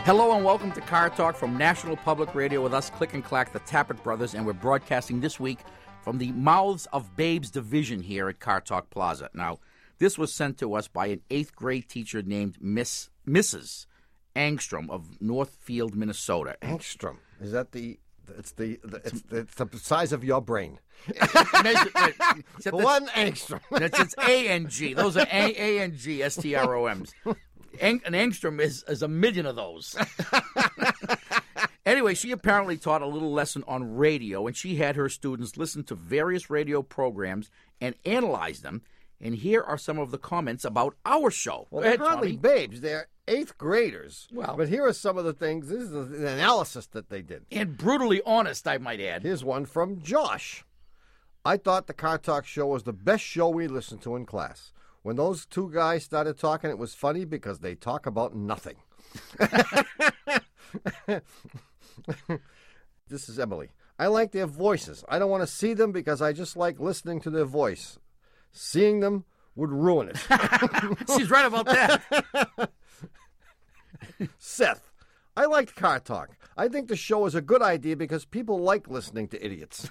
Hello and welcome to Car Talk from National Public Radio with us, Click and Clack, the Tappet Brothers, and we're broadcasting this week from the Mouths of Babes division here at Car Talk Plaza. Now, this was sent to us by an 8th grade teacher named Mrs. Angstrom of Northfield, Minnesota. Angstrom. Is that it's the size of your brain. One angstrom. It's A-N-G. Those are A-N-G-S-T-R-O-Ms. An angstrom is a million of those. Anyway, she apparently taught a little lesson on radio, and she had her students listen to various radio programs and analyze them. And here are some of the comments about our show. Well, Go ahead, they're hardly Tommy. babes. They're 8th graders. Well. But here are some of the things. This is the analysis that they did. And brutally honest, I might add. Here's one from Josh. I thought the Car Talk show was the best show we listened to in class. When those two guys started talking, it was funny because they talk about nothing. This is Emily. I like their voices. I don't want to see them because I just like listening to their voice. Seeing them would ruin it. She's right about that. Seth. I liked Car Talk. I think the show is a good idea because people like listening to idiots.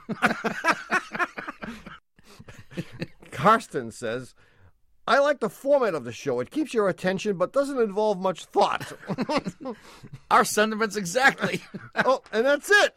Karsten says, I like the format of the show. It keeps your attention but doesn't involve much thought. Our sentiments exactly. Oh, and that's it.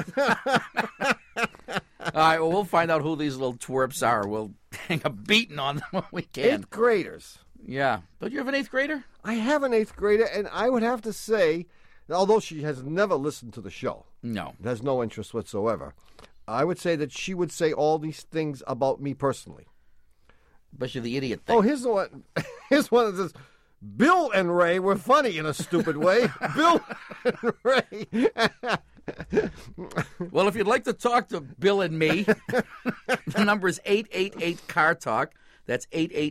All right, well, we'll find out who these little twerps are. We'll hang a beating on them when we can. 8th graders. Yeah. Don't you have an 8th grader? I have an 8th grader, and I would have to say, although she has never listened to the show, No. has no interest whatsoever, I would say that she would say all these things about me personally. But you're the idiot thing. Oh, here's the one. Here's one that says, Bill and Ray were funny in a stupid way. Bill and Ray. Well, if you'd like to talk to Bill and me, the number is 888-CAR-TALK. That's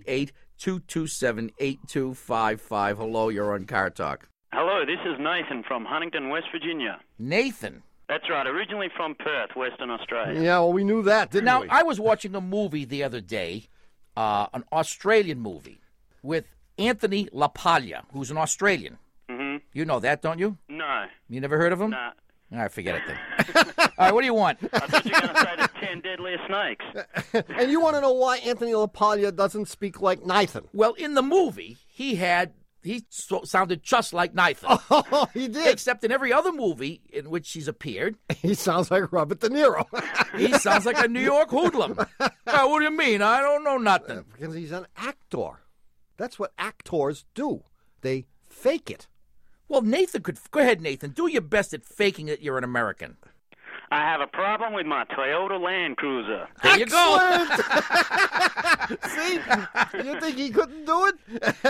888-227-8255. Hello, you're on Car Talk. Hello, this is Nathan from Huntington, West Virginia. Nathan. That's right, originally from Perth, Western Australia. Yeah, well, we knew that, didn't Now, we? I was watching a movie the other day, an Australian movie, with Anthony LaPaglia, who's an Australian. Mm-hmm. You know that, don't you? No. You never heard of him? Nah. All right, forget it then. All right, what do you want? I thought you were going to say the 10 deadliest snakes. And you want to know why Anthony LaPaglia doesn't speak like Nathan? Well, in the movie, he sounded just like Nathan. Oh, he did. Except in every other movie in which he's appeared, He sounds like Robert De Niro. he sounds like a New York hoodlum. What do you mean? I don't know nothing. Because he's an actor. That's what actors do. They fake it. Well, Nathan could... Go ahead, Nathan. Do your best at faking that you're an American. I have a problem with my Toyota Land Cruiser. There you go. See? You think he couldn't do it?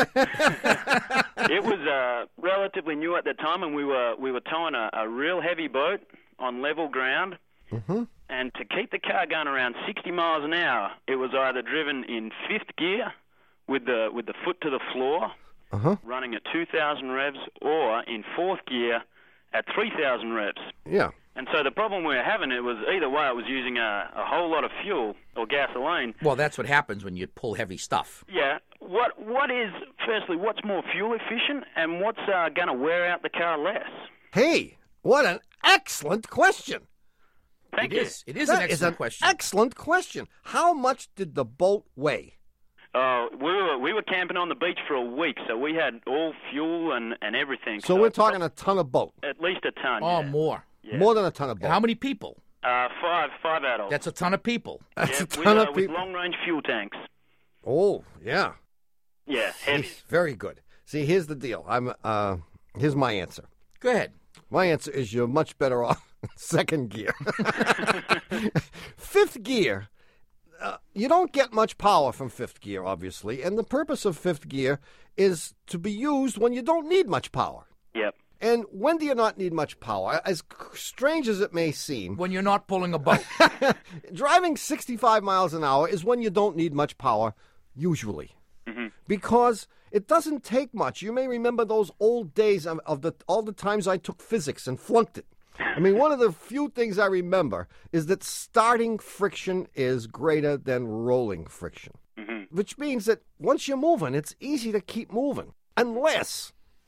It was relatively new at the time, and we were towing a real heavy boat on level ground. Mm-hmm. And to keep the car going around 60 miles an hour, it was either driven in 5th gear with the foot to the floor, running at 2,000 revs, or in 4th gear at 3,000 revs. Yeah. And so the problem we were having, it was either way, it was using a whole lot of fuel or gasoline. Well, that's what happens when you pull heavy stuff. Yeah. What is, firstly, what's more fuel efficient, and what's going to wear out the car less? Hey, what an excellent question. Thank you. It is That an excellent question. Excellent question. How much did the boat weigh? We were camping on the beach for a week, so we had all fuel and everything. So we're talking a ton of boat. at least a ton. Oh, yeah. more. Yeah. More than a ton of boat. How many people? Five adults. That's a ton of people. That's yeah, a ton of with people. long-range fuel tanks. Oh, yeah. Yeah, heavy. Very good. See, here's the deal. Here's my answer. Go ahead. My answer is you're much better off second gear. 5th gear, you don't get much power from 5th gear, obviously, and the purpose of 5th gear is to be used when you don't need much power. Yep. And when do you not need much power? As strange as it may seem, When you're not pulling a boat. driving 65 miles an hour is when you don't need much power, usually. Because it doesn't take much. You may remember those old days of all the times I took physics and flunked it. I mean, one of the few things I remember is that starting friction is greater than rolling friction. Which means that once you're moving, it's easy to keep moving. Unless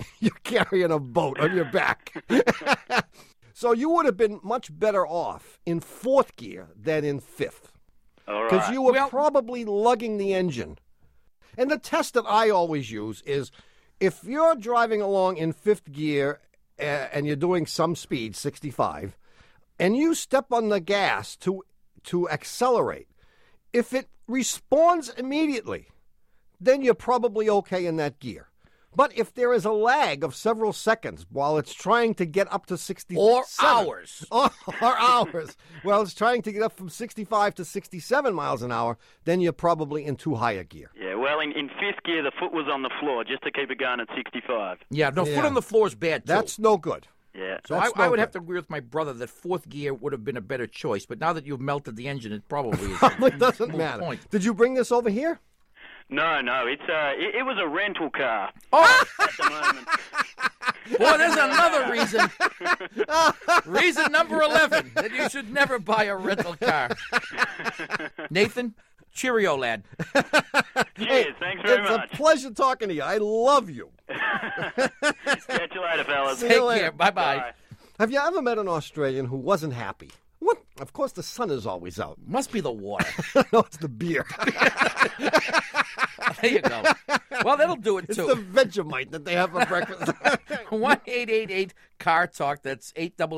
You're carrying a boat on your back. So you would have been much better off in fourth gear than in fifth. All Because right. you were probably lugging the engine. And the test that I always use is if you're driving along in fifth gear and you're doing some speed, 65, and you step on the gas to accelerate, if it responds immediately, then you're probably okay in that gear. But if there is a lag of several seconds while it's trying to get up to 67... Or hours. Or hours. Well, it's trying to get up from 65 to 67 miles an hour, then you're probably in too high a gear. Yeah, well, in fifth gear, the foot was on the floor just to keep it going at 65. Yeah, no, foot on the floor is bad, too. That's no good. Yeah. So I would have to agree with my brother that fourth gear would have been a better choice. But now that you've melted the engine, it probably is. It doesn't matter. Point. Did you bring this over here? No, it was a rental car Oh, at the moment. boy, there's another reason. Reason number 11, that you should never buy a rental car. Nathan, cheerio, lad. Cheers, thanks very much. It's a pleasure talking to you. I love you. Catch you later, fellas. See Take you later. care. Bye-bye. Bye. Have you ever met an Australian who wasn't happy? What? Of course, the sun is always out. Must be the water. No, it's the beer. There you go. Well, that'll do it, It's too. the Vegemite that they have for breakfast. 1-888-CAR-TALK. That's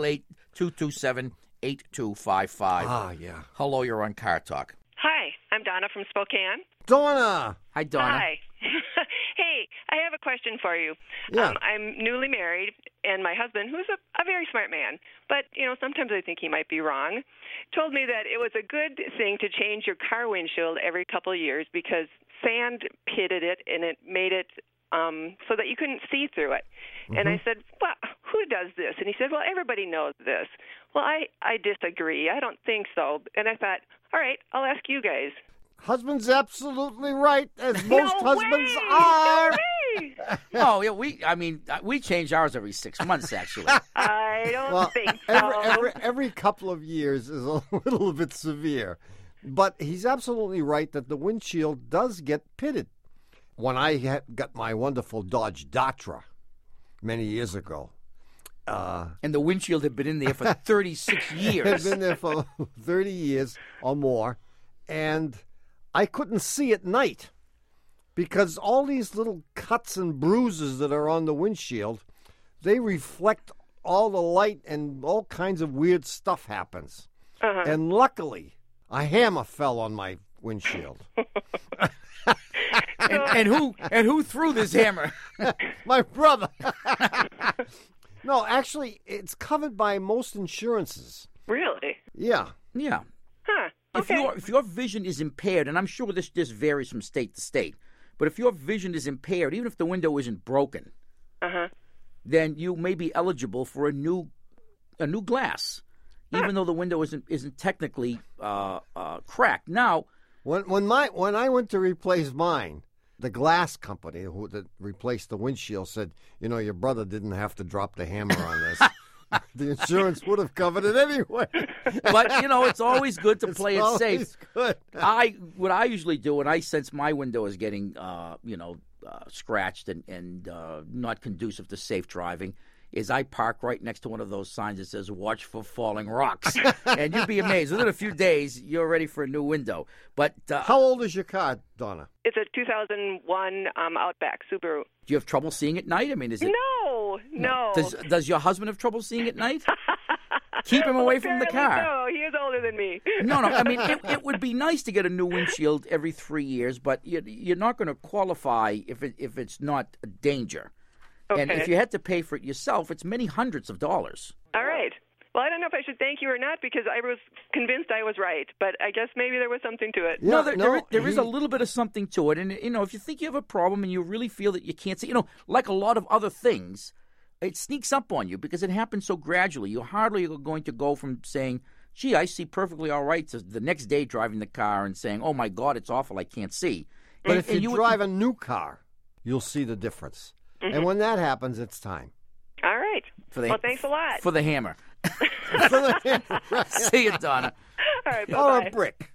888-227-8255. Ah, yeah. Hello, you're on Car Talk. Hi, I'm Donna from Spokane. Donna. Hi, Donna. Hi. Hey, I have a question for you. Yeah. I'm newly married, and my husband, who's a very smart man, but, sometimes I think he might be wrong, told me that it was a good thing to change your car windshield every couple of years because sand pitted it, and it made it so that you couldn't see through it. Mm-hmm. And I said, well, who does this? And he said, well, everybody knows this. Well, I disagree. I don't think so. And I thought, all right, I'll ask you guys. Husband's absolutely right, as most No husbands way! are. No way! Oh, yeah, we change ours every 6 months, actually. I don't Well, think so. every couple of years is a little bit severe. But he's absolutely right that the windshield does get pitted. When I got my wonderful Dodge Datra many years ago, And the windshield had been in there for 36 it years. had been there for 30 years or more, and I couldn't see at night because all these little cuts and bruises that are on the windshield, they reflect all the light and all kinds of weird stuff happens. Uh-huh. And luckily, a hammer fell on my windshield. and who threw this hammer? My brother. No, actually, it's covered by most insurances. Really? Yeah. Yeah. Huh. Okay. If your vision is impaired, and I'm sure this varies from state to state, but if your vision is impaired, even if the window isn't broken, Uh-huh. then you may be eligible for a new glass, even though the window isn't technically cracked. Now, When I went to replace mine, the glass company that replaced the windshield said, your brother didn't have to drop the hammer on this. The insurance would have covered it anyway. but it's always good to play it safe. It's good. What I usually do when I sense my window is getting scratched and not conducive to safe driving is I park right next to one of those signs that says "Watch for falling rocks," and you'd be amazed. Within a few days, you're ready for a new window. But How old is your car, Donna? It's a 2001 Outback Subaru. do you have trouble seeing at night? I mean, is it? No. Does your husband have trouble seeing at night? Keep him away from the car. No, he is older than me. No. I mean, it would be nice to get a new windshield every 3 years, but you're not going to qualify if it's not a danger. Okay. And if you had to pay for it yourself, it's many hundreds of dollars. All right. Well, I don't know if I should thank you or not because I was convinced I was right, but I guess maybe there was something to it. Yeah, there is a little bit of something to it. And, if you think you have a problem and you really feel that you can't see, like a lot of other things, it sneaks up on you because it happens so gradually. You're hardly going to go from saying, gee, I see perfectly all right, to the next day driving the car and saying, oh, my God, it's awful, I can't see. But if you drive a new car, you'll see the difference. Mm-hmm. And when that happens, it's time. All right. Well, thanks a lot. For the hammer. Right. See you, Donna. All right, Or bye-bye. a brick.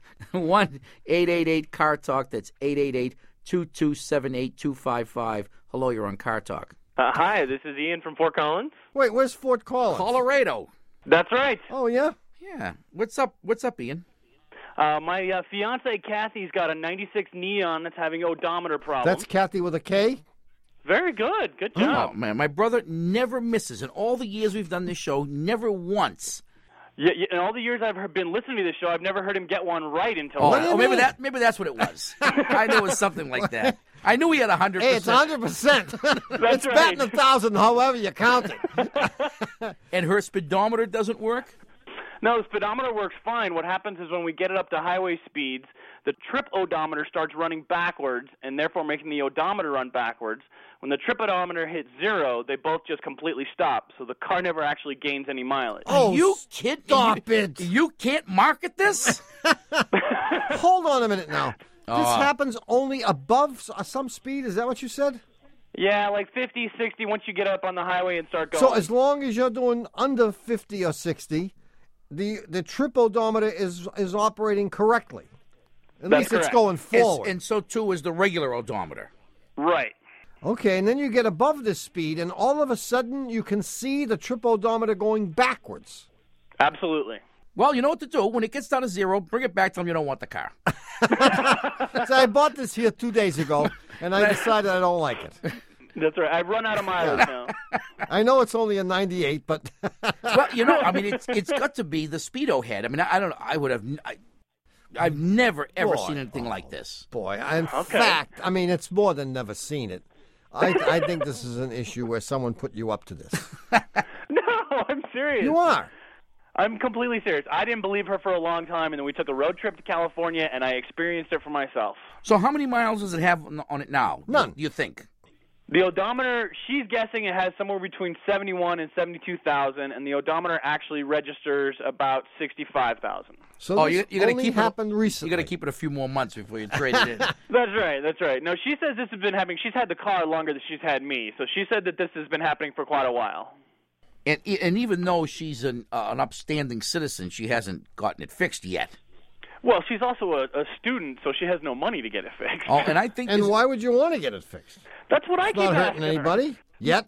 1-888-CAR-TALK. That's 888-227-8255. Hello, you're on Car Talk. Hi, this is Ian from Fort Collins. Wait, where's Fort Collins? Colorado. That's right. Oh, yeah? Yeah. What's up? What's up, Ian? My fiance Kathy's got a 96 Neon that's having odometer problems. That's Kathy with a K? Very good. Good Oh, job. man. My brother never misses. In all the years we've done this show, never once. Yeah, in all the years I've been listening to this show, I've never heard him get one right until Oh, now. maybe that's what it was. I knew it was something like that. I knew he had 100%. Hey, it's 100%. That's It's batting right. 1,000, however you count it. And her speedometer doesn't work? No, the speedometer works fine. What happens is when we get it up to highway speeds, the trip odometer starts running backwards and therefore making the odometer run backwards. When the trip odometer hits 0, they both just completely stop, so the car never actually gains any mileage. Oh, Are you kidding? stop it. You can't market this? Hold on a minute now. This happens only above some speed? Is that what you said? Yeah, like 50, 60 once you get up on the highway and start going. So as long as you're doing under 50 or 60, the trip odometer is operating correctly. At That's least it's correct. going forward. And so, too, is the regular odometer. Right. Okay, and then you get above this speed, and all of a sudden you can see the trip odometer going backwards. Absolutely. Well, you know what to do. When it gets down to 0, bring it back. Tell them you don't want the car. So I bought this here 2 days ago, and I decided I don't like it. That's right. I've run out of mileage now. I know it's only a 98, but Well, I mean, it's got to be the Speedo head. I mean, I don't know. I would have. I've never, ever Boy. seen anything like this. boy, in fact, I mean, it's more than never seen it. I think this is an issue where someone put you up to this. No, I'm serious. You are. I'm completely serious. I didn't believe her for a long time, and then we took a road trip to California, and I experienced it for myself. So how many miles does it have on it now? None. You think? The odometer, she's guessing it has somewhere between 71 and 72,000, and the odometer actually registers about 65,000. So this you gotta only keep happened it, recently. You got to keep it a few more months before you trade it in. That's right, that's right. No, she says this has been happening. She's had the car longer than she's had me, so she said that this has been happening for quite a while. And even though she's an upstanding citizen, she hasn't gotten it fixed yet. Well, she's also a student, so she has no money to get it fixed. Oh, and I think And this- why would you want to get it fixed? That's what I It's keep not asking hurting her. anybody yet.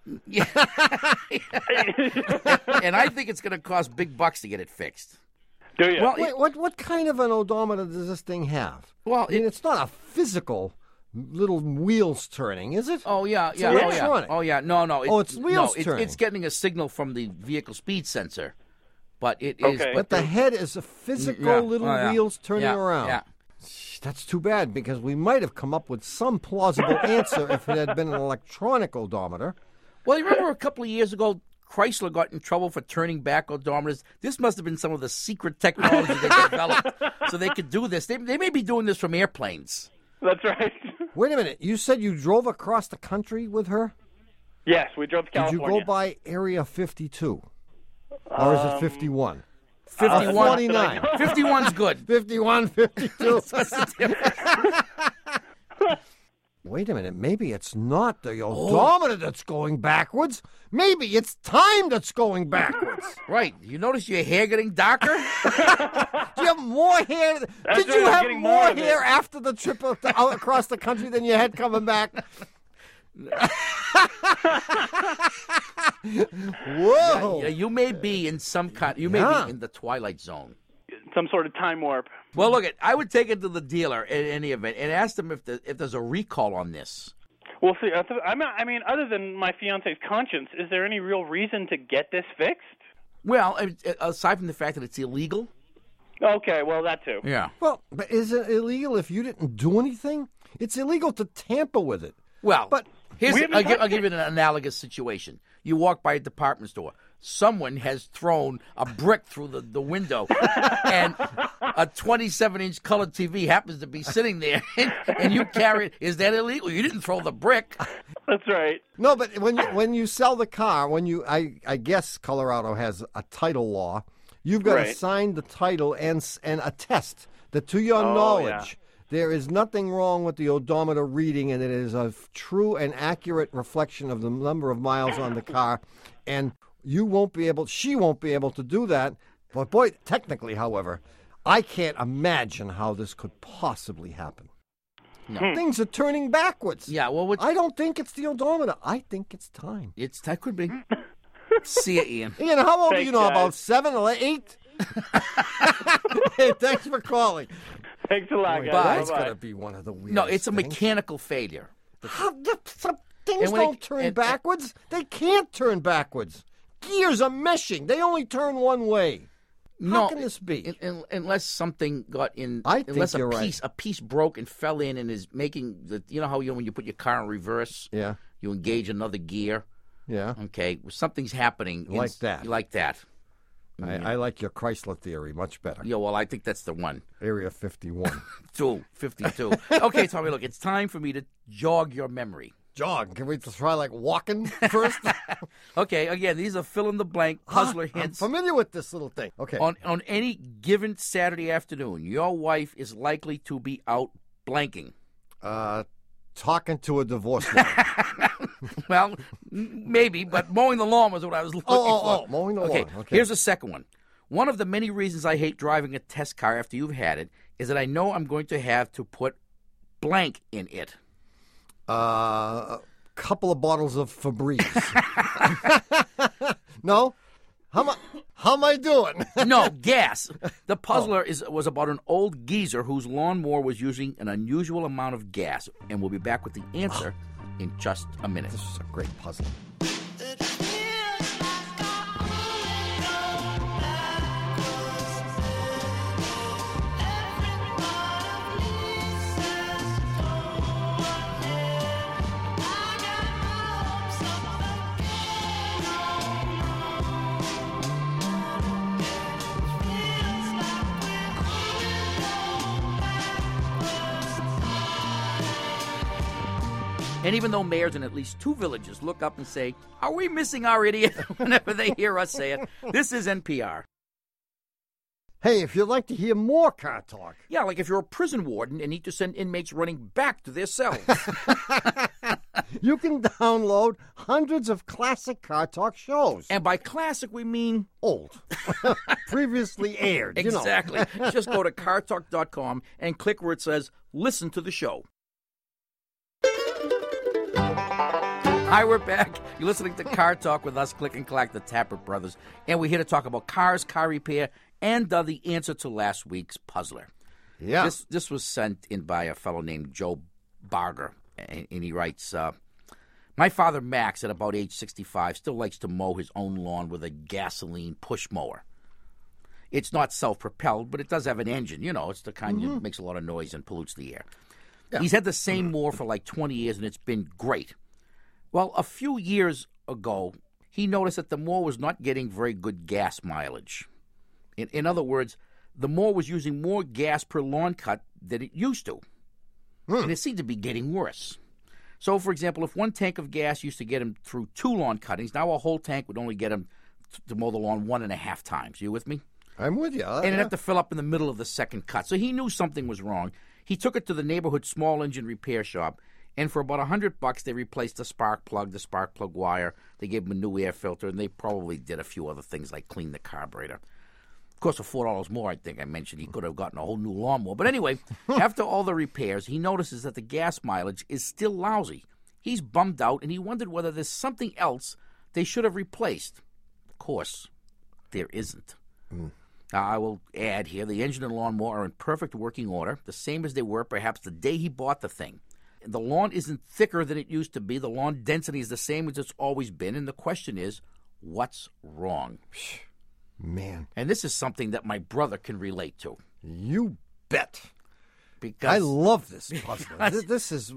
and I think it's going to cost big bucks to get it fixed. Do you? Well, Wait, what kind of an odometer does this thing have? Well, I mean, it's not a physical little wheels turning, is it? Oh yeah, It's yeah, oh yeah, electronic. oh yeah. No. It's wheels turning. It's getting a signal from the vehicle speed sensor, but it is. Okay. But the head is a physical Yeah. little Oh, yeah. wheels turning Yeah, around. Yeah. That's too bad because we might have come up with some plausible answer if it had been an electronic odometer. Well, you remember a couple of years ago, Chrysler got in trouble for turning back odometers. This must have been some of the secret technology they developed so they could do this. They may be doing this from airplanes. That's right. Wait a minute. You said you drove across the country with her? Yes, we drove to Did you California. go by Area 52? Or is it 51? 51. 49. 51's good. 51, 52. What's the difference? Wait a minute. Maybe it's not the odometer that's going backwards. Maybe it's time that's going backwards. Right. You notice your hair getting darker? Do you have more hair? Did right, you I'm have getting more more of hair it. after the trip out across the country than you had coming back? Whoa! Yeah, you may be in some kind. You may Yeah. be in the twilight zone. Some sort of time warp. Well, look, I would take it to the dealer in any event and ask them if there's a recall on this. We'll see. I mean, other than my fiance's conscience, is there any real reason to get this fixed? Well, aside from the fact that it's illegal. Okay, well, that too. Yeah. Well, but is it illegal if you didn't do anything? It's illegal to tamper with it. Well, But I'll give you an analogous situation. You walk by a department store. Someone has thrown a brick through the window, and a 27-inch color TV happens to be sitting there, and you carry it. Is that illegal? You didn't throw the brick. That's right. No, but when you sell the car, I guess Colorado has a title law. You've got to Right. sign the title and attest that to your knowledge there is nothing wrong with the odometer reading, and it is a true and accurate reflection of the number of miles on the car. And she won't be able to do that. But boy, technically, however, I can't imagine how this could possibly happen. No. Things are turning backwards. Yeah, well, I don't think it's the odometer. I think it's time. that could be. See ya, Ian. Ian, how old are Thanks, you now? guys. About 7 or 8? Hey, thanks for calling. Thanks a lot, Boy, guys. that's Bye-bye. going to be one of the weirdest No, it's a things. mechanical failure. Some things And when don't it- turn and- backwards. They can't turn backwards. Gears are meshing. They only turn one way. How can this be? Unless something got in. I think unless you're a piece broke and fell in and is making the. You know how when you put your car in reverse, Yeah, you engage another gear. yeah. Okay, something's happening. Like that. Like that. I like your Chrysler theory much better. Yeah, well, I think that's the one. Area 51. 52. Okay, Tommy, look, it's time for me to jog your memory. Jog. Can we try like walking first? Okay, again, these are fill-in-the-blank puzzler I'm hints. familiar with this little thing. Okay. On any given Saturday afternoon, your wife is likely to be out blanking. Talking to a divorced woman. Well, maybe, but mowing the lawn was what I was looking for. Mowing the Okay, lawn. Okay. here's the second one. One of the many reasons I hate driving a test car after you've had it is that I know I'm going to have to put blank in it. A couple of bottles of Febreze. No? How am I doing? No, gas. The puzzler was about an old geezer whose lawnmower was using an unusual amount of gas, and we'll be back with the answer in just a minute. This is a great puzzle. And even though mayors in at least 2 villages look up and say, "Are we missing our idiot?" whenever they hear us say it, this is NPR. Hey, if you'd like to hear more car talk, Yeah, like if you're a prison warden and need to send inmates running back to their cells. you can download hundreds of classic car talk shows. And by classic, we mean Old. Previously aired. You know. exactly. Just go to cartalk.com and click where it says "Listen to the show." Hi, we're back. You're listening to Car Talk with us, Click and Clack, the Tappert Brothers, and we're here to talk about cars, car repair, and the answer to last week's puzzler. Yeah. This was sent in by a fellow named Joe Barger, and he writes, my father, Max, at about age 65, still likes to mow his own lawn with a gasoline push mower. It's not self-propelled, but it does have an engine. You know, it's the kind that makes a lot of noise and pollutes the air. Yeah. He's had the same mower for like 20 years, and it's been great. Well, a few years ago, he noticed that the mower was not getting very good gas mileage. In other words, the mower was using more gas per lawn cut than it used to. And it seemed to be getting worse. So, for example, if one tank of gas used to get him through 2 lawn cuttings, now a whole tank would only get him to mow the lawn 1.5 times. You with me? I'm with you. And it'd have to fill up in the middle of the second cut. So he knew something was wrong. He took it to the neighborhood small engine repair shop, and for about $100, they replaced the spark plug wire. They gave him a new air filter, and they probably did a few other things like clean the carburetor. Of course, for $4 more, I think I mentioned, he could have gotten a whole new lawnmower. But anyway, after all the repairs, he notices that the gas mileage is still lousy. He's bummed out, and he wondered whether there's something else they should have replaced. Of course, there isn't. Now, I will add here, the engine and lawnmower are in perfect working order, the same as they were perhaps the day he bought the thing. The lawn isn't thicker than it used to be. The lawn density is the same as it's always been. And the question is, what's wrong? Man. And this is something that my brother can relate to. You bet. Because I love this puzzler. This is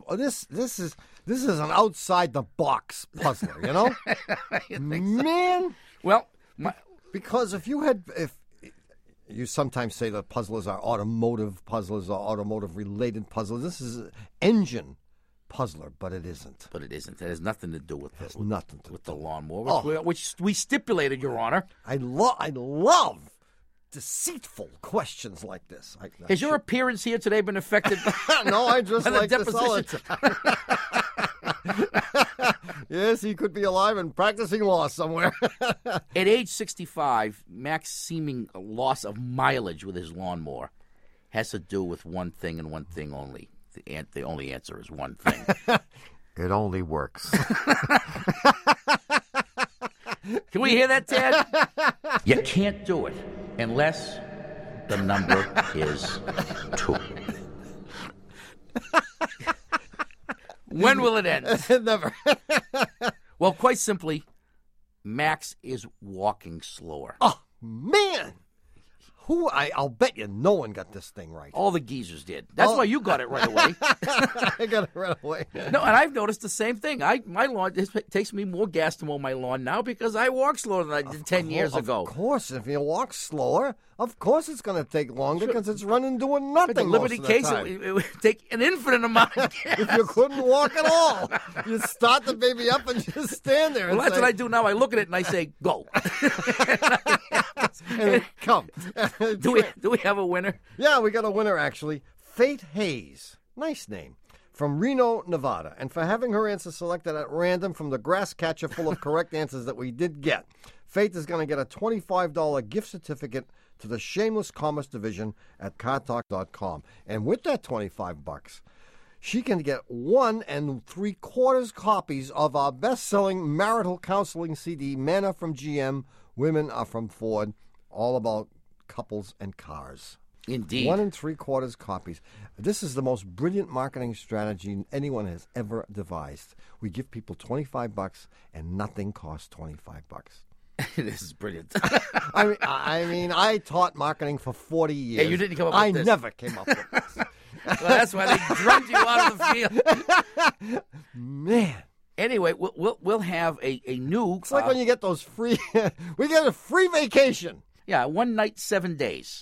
an outside the box puzzler, you know? Man. Well, because if you sometimes say that puzzlers are automotive puzzlers or automotive related puzzlers, this is an engine puzzler, but it isn't. But it isn't. It has nothing to do with nothing to with do the lawnmower, which we stipulated, Your Honor. I love deceitful questions like this. Has your appearance here today been affected? No, I just by the like this all the time. Yes, he could be alive and practicing law somewhere. At age 65, Mac's seeming loss of mileage with his lawnmower has to do with one thing and one thing only. the only answer is one thing. It only works. Can we hear that, Ted? You can't do it unless the number is 2. When will it end? Never. Well, quite simply, Max is walking slower. Oh, man. I'll bet you no one got this thing right. All the geezers did. That's why you got it right away. I got it right away. No, and I've noticed the same thing. My lawn, it takes me more gas to mow my lawn now because I walk slower than I did 10 years ago. Of course, if you walk slower, of course it's going to take longer because it's running doing nothing. The Liberty most of the case, time. it would take an infinite amount of gas. If you couldn't walk at all, you start the baby up and just stand there. Well, and that's say, what I do now. I look at it and I say, go. And it comes. Do we have a winner? Yeah, we got a winner, actually. Faith Hayes. Nice name. From Reno, Nevada. And for having her answer selected at random from the grass catcher full of correct answers that we did get, Faith is going to get a $25 gift certificate to the Shameless Commerce Division at CarTalk.com. And with that $25, she can get 1 3/4 copies of our best-selling marital counseling CD, Men Are From GM, Women Are From Ford, all about couples and cars. Indeed. 1 3/4 copies. This is the most brilliant marketing strategy anyone has ever devised. We give people $25 and nothing costs $25. This is brilliant. I mean, I taught marketing for 40 years. Yeah, you didn't come up with this. I never came up with this. Well, that's why they drummed you out of the field. Man. Anyway, we'll have a new. It's like when you get those free. We get a free vacation. Yeah, 1 night, 7 days.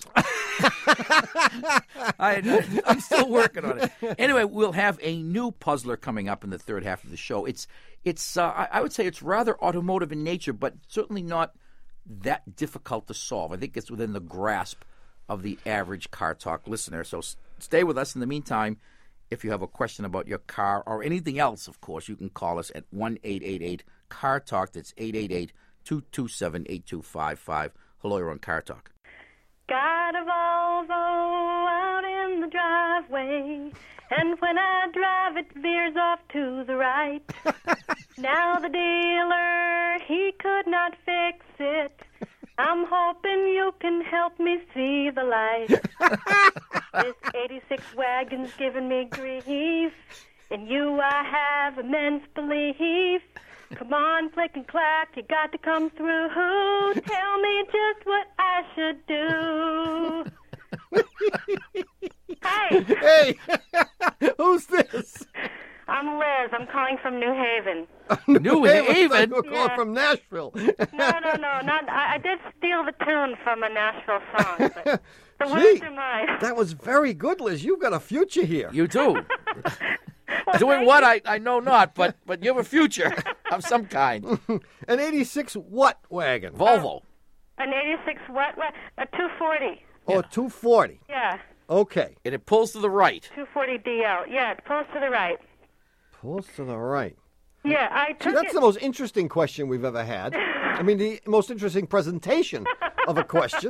I'm still working on it. Anyway, we'll have a new puzzler coming up in the third half of the show. It's I would say it's rather automotive in nature, but certainly not that difficult to solve. I think it's within the grasp of the average Car Talk listener. So stay with us. In the meantime, if you have a question about your car or anything else, of course, you can call us at 1-888-CAR-TALK. That's 888-227-8255. Hello, you're on Car Talk. Got a Volvo out in the driveway, and when I drive it veers off to the right. Now the dealer, he could not fix it. I'm hoping you can help me see the light. This 86 wagon's giving me grief. In you I have immense belief. Come on, click and clack, you got to come through. Tell me just what I should do. Hi. Hey, who's this? I'm Liz. I'm calling from New Haven. New Haven? We're calling from Nashville. No. Not. I did steal the tune from a Nashville song, but the Gee, words are mine. that was very good, Liz. You've got a future here. You do. Well, Doing what, I know not, but you have a future of some kind. An 86 what wagon? Volvo. An 86 what? A 240. Oh, 240. Yeah, Okay. And it pulls to the right. 240 DL. Yeah, it pulls to the right. Pulls to the right. Yeah, I See, took that's it. the most interesting question we've ever had. I mean, the most interesting presentation of a question.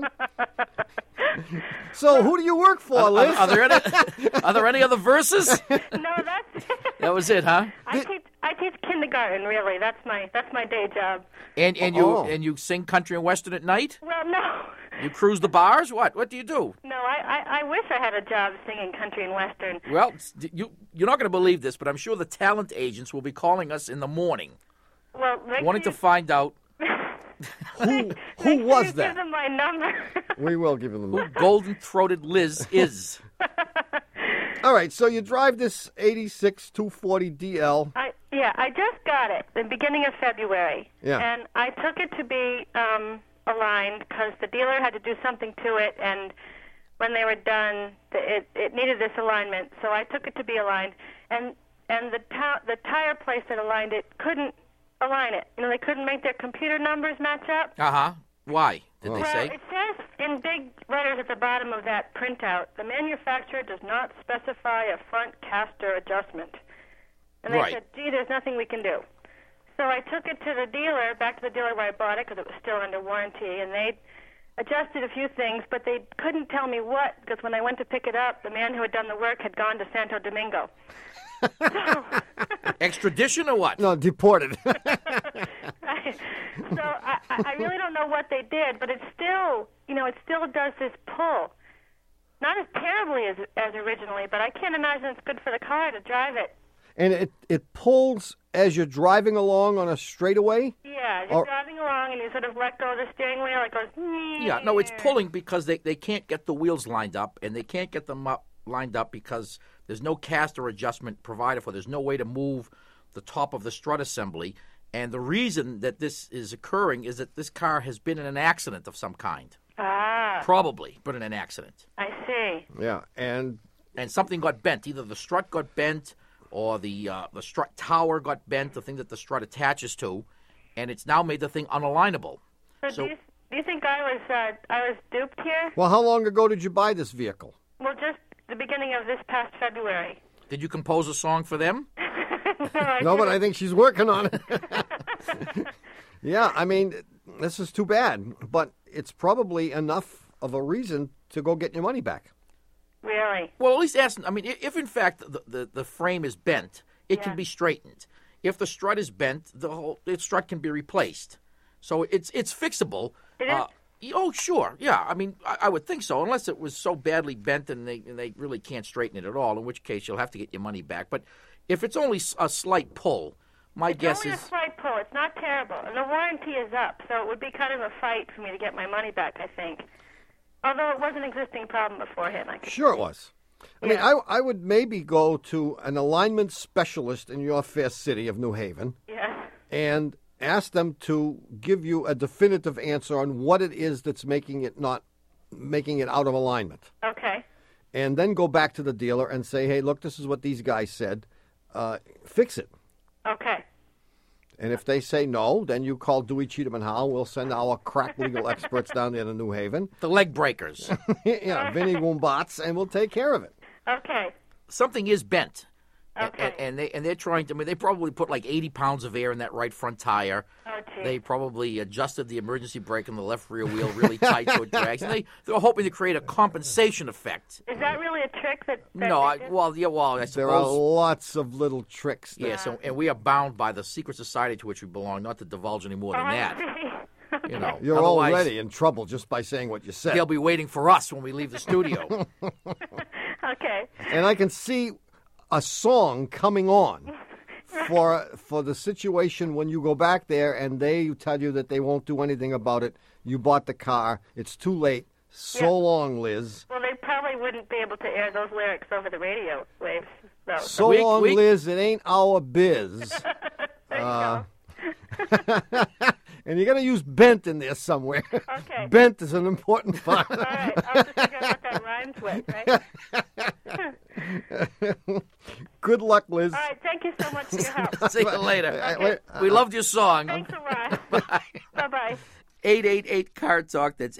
So, who do you work for, Liz? Are there any other verses? No, that's. That was it, huh? I teach kindergarten. Really, that's my day job. And you sing country and western at night? Well, no. You cruise the bars? What do you do? No, I wish I had a job singing country and western. Well, you're not going to believe this, but I'm sure the talent agents will be calling us in the morning, Well, wanting to find out Who Make was sure you that? Give them my number. We will give them who the golden-throated Liz is. All right, so you drive this 86 240 DL. I just got it the beginning of February. Yeah. And I took it to be aligned because the dealer had to do something to it, and when they were done, it needed this alignment. So I took it to be aligned, and the tire place that aligned it couldn't align it. You know, they couldn't make their computer numbers match up. Uh-huh. Why, did they Well, say? it says in big letters at the bottom of that printout, the manufacturer does not specify a front caster adjustment. And they Right. said, gee, there's nothing we can do. So I took it to the dealer, back to the dealer where I bought it because it was still under warranty, and they adjusted a few things, but they couldn't tell me what, because when I went to pick it up, the man who had done the work had gone to Santo Domingo. Extradition or what? No, deported. So I really don't know what they did, but it's still, it still does this pull. Not as terribly as originally, but I can't imagine it's good for the car to drive it. And it pulls as you're driving along on a straightaway? Yeah, you're driving along and you sort of let go of the steering wheel. It goes... Yeah, no, it's pulling because they can't get the wheels lined up, and they can't get them lined up because there's no caster adjustment provided for. There's no way to move the top of the strut assembly. And the reason that this is occurring is that this car has been in an accident of some kind. Ah. Probably been in an accident. I see. Yeah, and something got bent. Either the strut got bent or the strut tower got bent, the thing that the strut attaches to, and it's now made the thing unalignable. So do you think I was duped here? Well, how long ago did you buy this vehicle? Well, just the beginning of this past February. Did you compose a song for them? No, but I think she's working on it. Yeah, I mean, this is too bad, but it's probably enough of a reason to go get your money back. Really? Well, at least ask. I mean, if in fact the frame is bent, it can be straightened. If the strut is bent, the strut can be replaced. So it's fixable. It is? Oh, sure. Yeah, I mean, I would think so, unless it was so badly bent and they really can't straighten it at all, in which case you'll have to get your money back. But if it's only a slight pull, my guess is... It's only a slight pull. It's not terrible. And the warranty is up, so it would be kind of a fight for me to get my money back, I think. Although it was an existing problem beforehand. Sure it was. I mean, I would maybe go to an alignment specialist in your fair city of New Haven. Yes. And ask them to give you a definitive answer on what it is that's making it out of alignment. Okay. And then go back to the dealer and say, hey, look, this is what these guys said. Fix it. Okay. And if they say no, then you call Dewey, Cheatham, and Howell. We'll send our crack legal experts down there to New Haven. The leg breakers. Yeah, Vinny Wombats, and we'll take care of it. Okay. Something is bent. Okay. And they're trying to. I mean, they probably put like 80 pounds of air in that right front tire. Oh, gee. They probably adjusted the emergency brake on the left rear wheel really tight so it drags. And they're hoping to create a compensation effect. Is that really a trick that No, I suppose there are lots of little tricks. Yeah, and we are bound by the secret society to which we belong, not to divulge any more than that. Okay. You know, you're already in trouble just by saying what you said. They'll be waiting for us when we leave the studio. Okay. And I can see a song coming on for the situation when you go back there and they tell you that they won't do anything about it. You bought the car. It's too late. So long, Liz. Well, they probably wouldn't be able to air those lyrics over the radio waves. So long, Liz. It ain't our biz. There you go. And you're going to use bent in there somewhere. Okay. Bent is an important part. All right. I'll have to figure out what that rhymes with, right? Good luck, Liz. All right. Thank you so much for your help. See you later. Okay. We loved your song. Thanks a lot. Bye. Bye-bye. 888 Car Talk. That's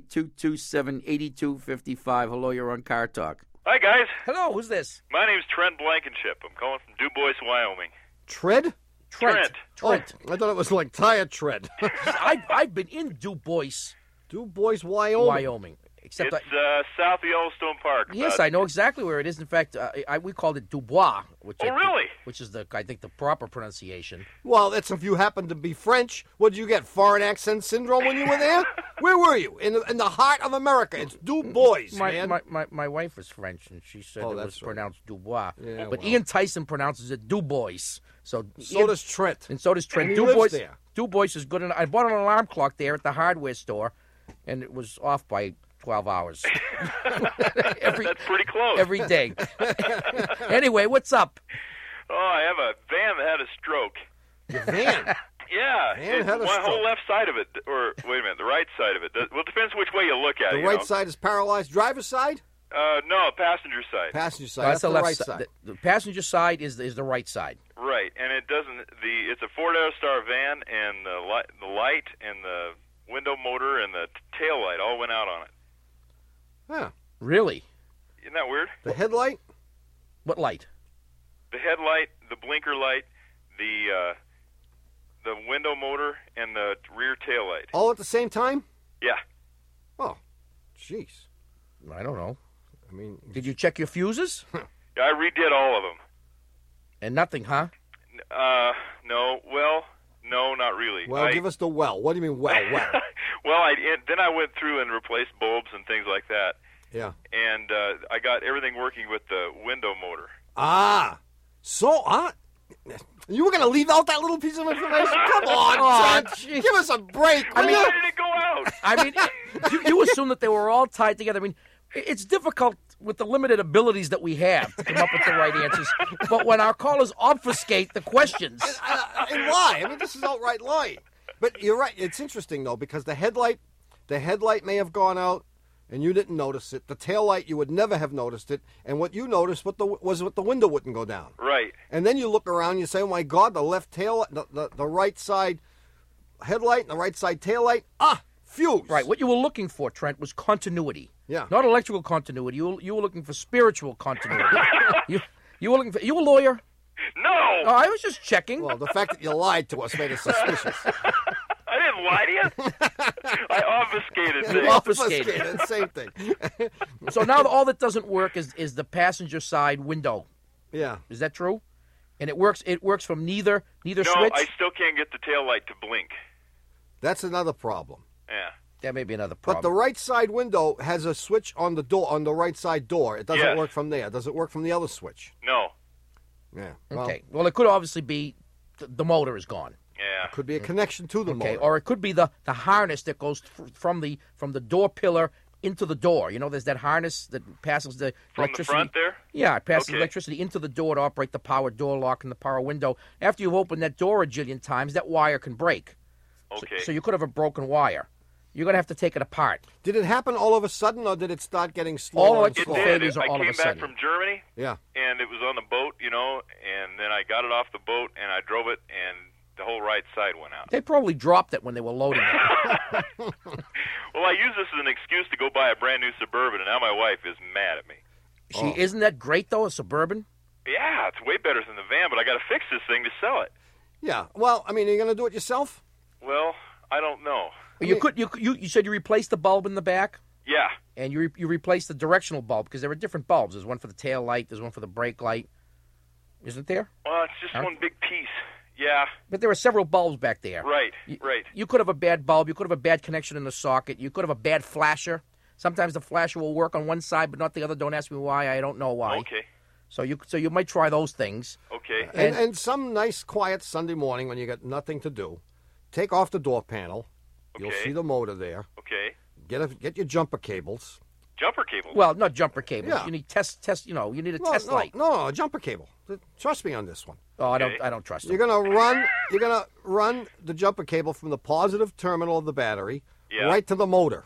888-227-8255. Hello, you're on Car Talk. Hi, guys. Hello, who's this? My name's Trent Blankenship. I'm calling from DuBois, Wyoming. Trent. Trent. Oh, I thought it was like tire tread. I've been in DuBois. DuBois, Wyoming. Except it's south of Yellowstone Park. Yes, I know exactly where it is. In fact, we called it Dubois. Really? Which is I think the proper pronunciation. Well, that's if you happen to be French. What did you get? Foreign accent syndrome when you were there? Where were you? In the heart of America. It's DuBois, man. My wife is French, and she said it was pronounced Dubois. Yeah, but Ian Tyson pronounces it DuBois. So does Trent. And so does Trent. And he lives there. DuBois is good. I bought an alarm clock there at the hardware store, and it was off by 12 hours. That's pretty close. Every day. Anyway, what's up? Oh, I have a van that had a stroke. Your van? Yeah. Van had a my stroke. whole left side of it, or wait a minute, the right side of it. Well, it depends which way you look at it. The right side is paralyzed. Driver's side? No, passenger side. Passenger side. That's the left right side. The passenger side is the right side. Right, and it doesn't. It's a Ford Aerostar van, and the light and the window motor and the tail light all went out on it. Huh. Really? Isn't that weird? The headlight? What light? The headlight, the blinker light, the window motor, and the rear tail light. All at the same time? Yeah. Oh, jeez. I don't know. I mean, Did you check your fuses? Yeah, I redid all of them. And nothing, huh? No. Well, no, not really. well, give us the well. What do you mean, well? Well, then I went through and replaced bulbs and things like that, Yeah. and I got everything working with the window motor. So, you were going to leave out that little piece of information? Come on, Trent. Give us a break. Why did it go out? I mean, you assume that they were all tied together. I mean, it's difficult with the limited abilities that we have to come up with the right answers. But when our callers obfuscate the questions. And lie. I mean, this is outright lying. But you're right. It's interesting, though, because the headlight may have gone out, and you didn't notice it. The tail light, you would never have noticed it. And what you noticed was the window wouldn't go down. Right. And then you look around, and you say, oh, my God, the left tail, the right side headlight and the right side tail light, fuse. Right. What you were looking for, Trent, was continuity. Yeah. Not electrical continuity. You were looking for spiritual continuity. you were looking for. You a lawyer? No. Oh, I was just checking. Well, the fact that you lied to us made us suspicious. I didn't lie to you. I obfuscated things. Obfuscated. Same thing. So now all that doesn't work is the passenger side window. Yeah. Is that true? And it works from neither No, switch? I still can't get the tail light to blink. That's another problem. Yeah. That may be another But problem. the right side window has a switch on the door, on the right side door. It doesn't Yes. work from there. Does it work from the other switch? No. Yeah. Well, Okay. Well, it could obviously be the motor is gone. Yeah. Could be a connection to the Okay. motor. Or it could be the harness that goes from the door pillar into the door. You know, there's that harness that passes the From the electricity. front there? Yeah, it passes Okay. electricity into the door to operate the power door lock and the power window. After you've opened that door a jillion times, that wire can break. Okay. So you could have a broken wire. You're going to have to take it apart. Did it happen all of a sudden, or did it start getting All slower and electrical It slower? did. failures are I all of a came back sudden. from Germany, Yeah. and it was on the boat, and then I got it off the boat, and I drove it, and the whole right side went out. They probably dropped it when they were loading it. Well, I use this as an excuse to go buy a brand new Suburban, and now my wife is mad at me. Isn't that great, though, a Suburban? Yeah, it's way better than the van, but I got to fix this thing to sell it. Yeah. Well, I mean, are you going to do it yourself? Well, I don't know. You said you replaced the bulb in the back? Yeah. And you replaced the directional bulb because there are different bulbs. There's one for the tail light. There's one for the brake light. Isn't there? Well, it's just one big piece. Yeah. But there are several bulbs back there. Right. Right. You could have a bad bulb. You could have a bad connection in the socket. You could have a bad flasher. Sometimes the flasher will work on one side but not the other. Don't ask me why. I don't know why. Okay. So you might try those things. Okay. And some nice, quiet Sunday morning when you got nothing to do, take off the door panel. You'll Okay. see the motor there. Okay. Get your jumper cables. Jumper cable. Well, not jumper cables. Yeah. You need test. You need a No, test no, light. No, a jumper cable. Trust me on this one. Oh, Okay. I don't trust You're them. gonna run the jumper cable from the positive terminal of the battery Yeah. right to the motor.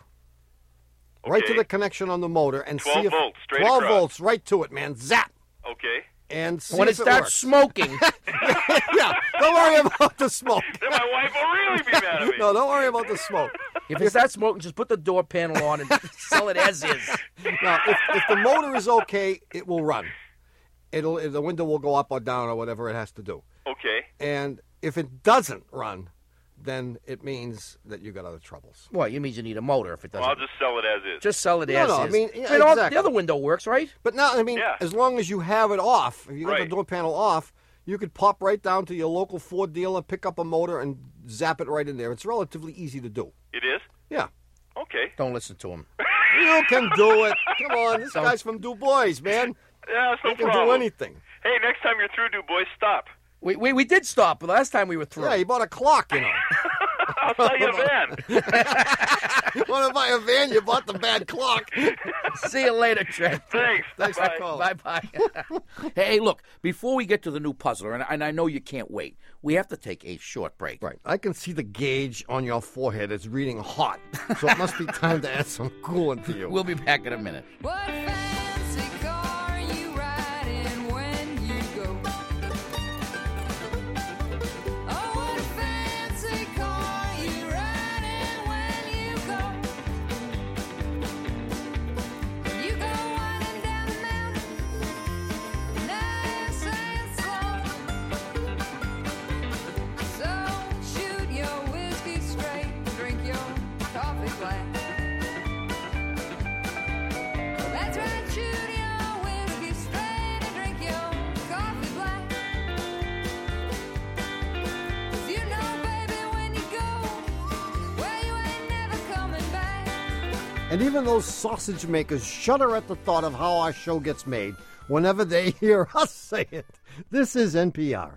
Right to Okay. the connection on the motor and 12 see if volts, straight 12 across. volts right to it, man. Zap. Okay. And see When it if starts works. smoking, Yeah, don't worry about the smoke. Then my wife will really be mad at me. No, don't worry about the smoke. if it starts smoking, just put the door panel on and sell it as is. Now, if the motor is okay, it will run. The window will go up or down or whatever it has to do. Okay. And if it doesn't run, then it means that you got other troubles. Well, it means you need a motor if it doesn't. Well, I'll just sell it as is. Just sell it No, as no, I is. mean, yeah, all- exactly. the other window works, right? But now, I mean, Yeah. as long as you have it off, if you got the Right. door panel off, you could pop right down to your local Ford dealer, pick up a motor, and zap it right in there. It's relatively easy to do. It is? Yeah. Okay. Don't listen to him. You can do it. Come on, this guy's from Du Bois, man. Yeah, that's no He can problem. do anything. Hey, next time you're through, Du Bois, stop. We did stop the last time we were through. Yeah, he bought a clock, you know. I'll sell you a van. You want to buy a van? You bought the bad clock. See you later, Trent. Thanks. Thanks Bye. for calling. Bye-bye. Hey, look, before we get to the new puzzler, and I know you can't wait, we have to take a short break. Right. I can see the gauge on your forehead. It's reading hot. So it must be time to add some coolant to you. We'll be back in a minute. What fancy car you riding when you go? Oh, what fancy car you riding when you go? You go winding down the mountain, nice and slow. So shoot your whiskey straight, drink your coffee black. And even those sausage makers shudder at the thought of how our show gets made whenever they hear us say it. This is NPR.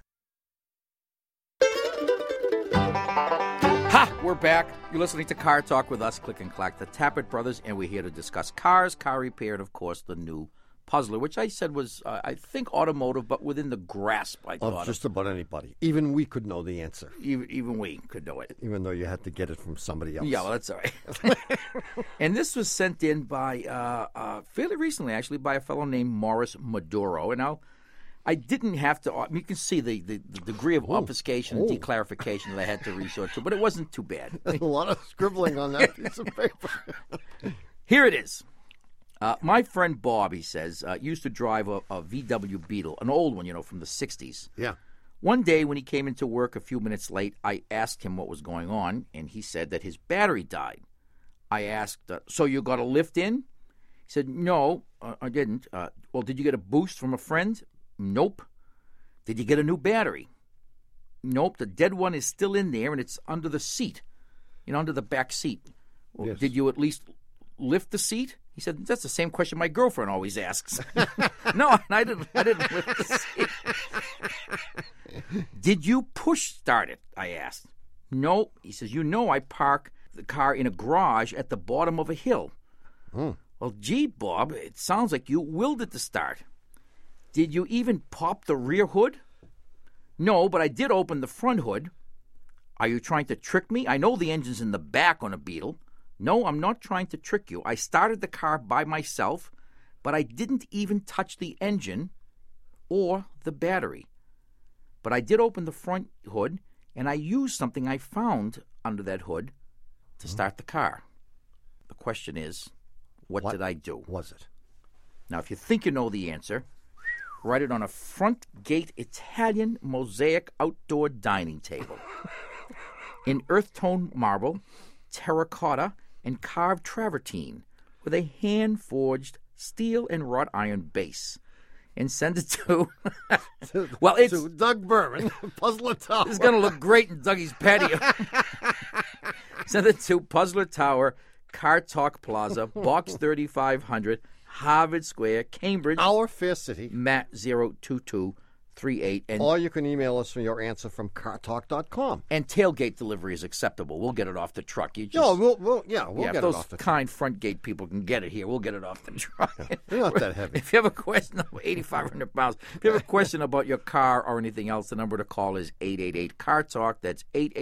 Ha! We're back. You're listening to Car Talk with us, Click and Clack, the Tappet Brothers, and we're here to discuss cars, car repair, and, of course, the new Puzzler, which I said was, I think, automotive, but within the grasp, I thought. Of just about anybody. Even we could know the answer. Even we could know it. Even though you had to get it from somebody else. Yeah, well, that's all right. And this was sent in by, fairly recently, actually, by a fellow named Morris Maduro. And now, I didn't have to, you can see the degree of obfuscation and declarification that I had to resort to, but it wasn't too bad. There's a lot of scribbling on that piece of paper. Here it is. My friend Bob, he says, used to drive a VW Beetle, an old one, from the 60s. Yeah. One day when he came into work a few minutes late, I asked him what was going on, and he said that his battery died. I asked, so you got a lift in? He said, no, I didn't. Well, did you get a boost from a friend? Nope. Did you get a new battery? Nope. The dead one is still in there, and it's under the seat, under the back seat. Well, Yes. Did you at least lift the seat? He said, that's the same question my girlfriend always asks. No, I didn't lift the seat. Did you push start it? I asked. No. He says, I park the car in a garage at the bottom of a hill. Well, gee, Bob, it sounds like you willed it to start. Did you even pop the rear hood? No, but I did open the front hood. Are you trying to trick me? I know the engine's in the back on a Beetle. No, I'm not trying to trick you. I started the car by myself, but I didn't even touch the engine or the battery. But I did open the front hood, and I used something I found under that hood to start the car. The question is, what did I do? Was it? Now, if you think you know the answer, write it on a front gate Italian mosaic outdoor dining table in earth tone marble, terracotta, and carved travertine with a hand-forged steel and wrought iron base. And send it to... well, it's... To Doug Berman, Puzzler Tower. It's going to look great in Dougie's patio. Send it to Puzzler Tower, Car Talk Plaza, Box 3500, Harvard Square, Cambridge. Our fair city. Matt 02238. And, Or you can email us for your answer from cartalk.com. and tailgate delivery is acceptable. We'll get it off the truck. You just, No, we'll yeah, get if it those off the kind front gate people can get it here, we'll get it off the truck. They're not that heavy. If you have a question, 8,500 pounds. If you have a question about your car or anything else, the number to call is 888-CAR-TALK. That's